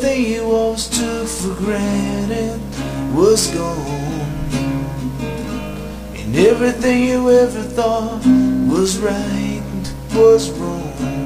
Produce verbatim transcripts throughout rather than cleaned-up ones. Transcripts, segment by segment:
everything you always took for granted was gone, and everything you ever thought was right was wrong.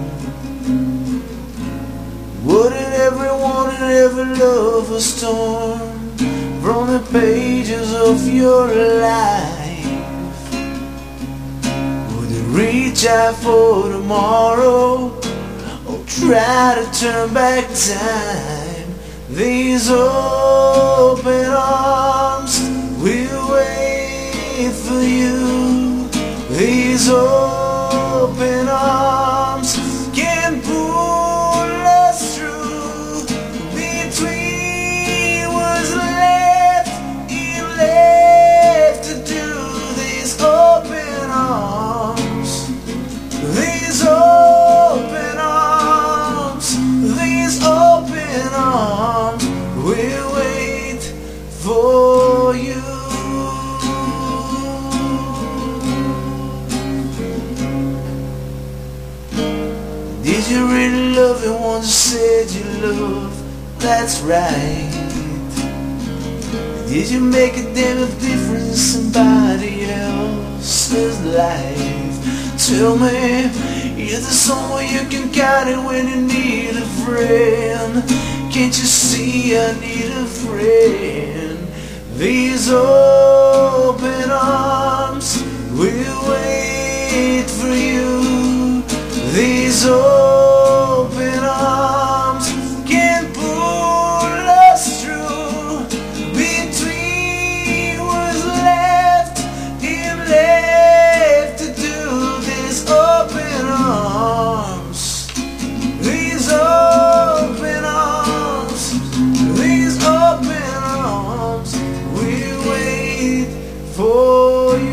Wouldn't everyone and every love was torn from the pages of your life? Would you reach out for tomorrow, or try to turn back time? These open arms will wait for you. These open arms can pull us through. Between what's left and left to do. These open arms, these open arms, these open arms will wait for you. Did you really love it once you said you loved? That's right. Did you make a damn of difference in somebody else's life? Tell me, is there somewhere you can count it when you need a friend? Can't you see I need a friend? These open arms will wait for you. These open arms can pull us through. Between what's left and left to do. These open arms, these open arms, these open arms will wait for you.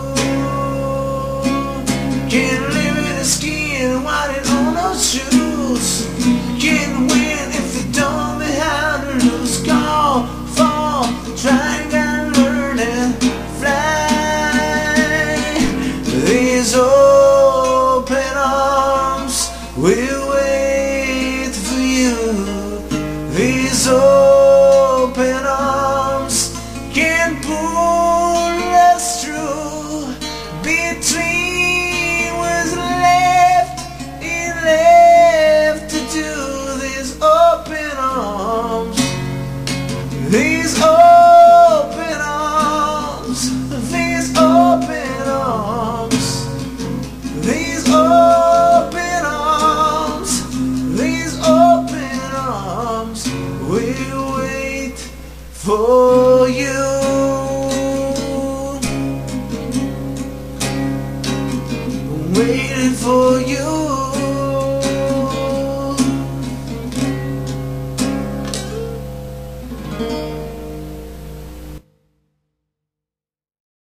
Can't live in a skin white on those shoes. Can't win if you don't know how to lose. Go, fall, try and learn and fly. These open arms will wait for you. These open arms can pull us through. Between what's left and left to do. These open arms, these open arms, these open arms, these open arms, these open arms will wait for you. Waiting for you.